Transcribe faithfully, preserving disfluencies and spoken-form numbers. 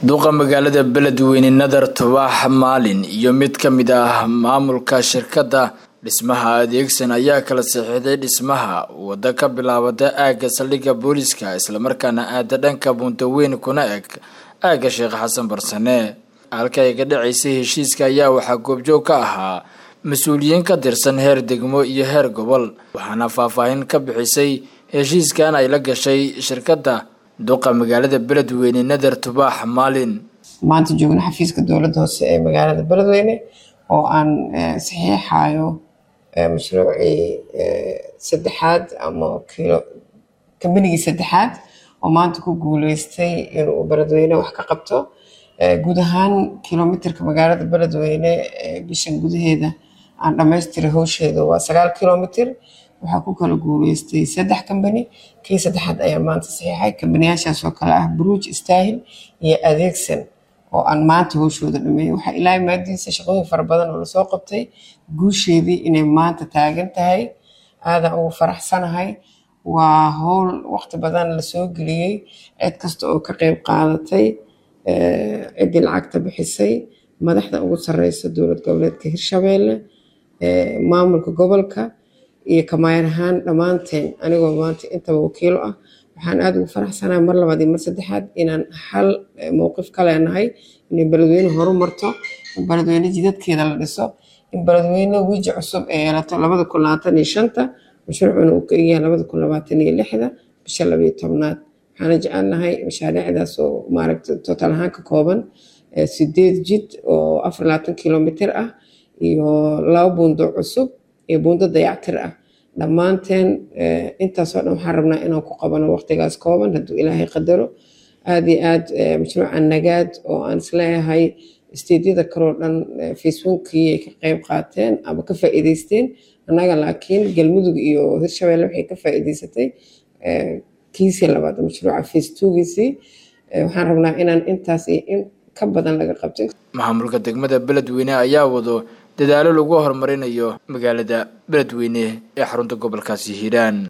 duqa magaalada Beledweyne Nadar Tubaax Maalin iyo mid ka mid ah maamulka shirkadda dhismaha adeegsan ayaa kala saxiixday dhismaha wada ka bilaabada aaga saldhigga booliska isla markaana aada dhanka Buntaweyn kuna eg aaga Sheekh Xasan Barsane halka ay ka dhacaysay heshiiska ayaa waxa goobjoog ka ahaa mas'uuliyiin ka tirsan heer degmo iyo heer gobol waxaana faahfaahin ka bixisay heshiiskan ay la gashay shirkadda duqa magaalada Beledweyne Nadar Tubaax Maalin maanta joogna xafiiska dawladda hoose ee magaalada Beledweyne oo aan saxiixayo mashruuci saddexaad ama kilo kambanigi saddexaad oo maanta ku guuleystay inuu Beledweyne wax ka qabto guud ahaan kilomitirka magaalada Beledweyne bishan gudaheeda aan dhameystiro hawsheeda waa sagaal kilomitir waxa ku kala guuleystay saddex kambani kii saddexaad ayaa maanta saxiixay kambaniyaashaas oo kala ah Bruj Style iyo Adeegsan oo aan maanta hawshooda dhameeyay waxa ilaahay maadiisa shaqooyin fara badan oo la soo qabtay guusheedii inay maanta taagan tahay aad aan ugu faraxsanahay waa hawl waqti badan la soo geliyay cid kasta oo ka qayb qaadatay cid lacagta bixisay madaxda ugu sareysa dowlad goboleedka Hirshabeelle maamulka gobolka iyo kamaayar ahaan dhamaanteen anigoo maanta intaba wakiil ah waxaan aad ugu faraxsanahay mar labaad iyo mar saddexaad inaan hal mowqif ka leenahay in Beledweyne horumarto in Beledweyne jidadkeeda la dhiso in Beledweyne wiji cusub ee yeelato laba kun labaatan iyo shan mashruucuna uu ka yahay laba kun labaatan iyo lix bisha laba iyo tobnaad waxaan jecelnahay mashaariicdaas oo maaragtay total ahaan ka kooban sideed jid oo afar iyo labaatan kilomitir ah iyo laba buundo cusub iyo buundo dayactir ah dhamaanteen intaas oo dhan waxaan rabnaa inaan ku qabano waqtigaas kooban hadduu ilaahay qadaro aad iyo aad mashruuca nagaad oo aan isleeyahay isteedyada kale oo dhan facebookii ay ka qayb qaateen ama ka faa'iideysteen annaga laakiin galmudug iyo Hirshabeelle waxay ka faa'iideysatay kiisi labaad mashruuca facebookiisi waxaan rabnaa inaan intaas iyo in ka badan laga qabto maamulka degmada Beledweyne ayaa wado dadaalo lagu horumarinayo magaalada Beledweyne ee xarunta gobolkaasi Hiiraan.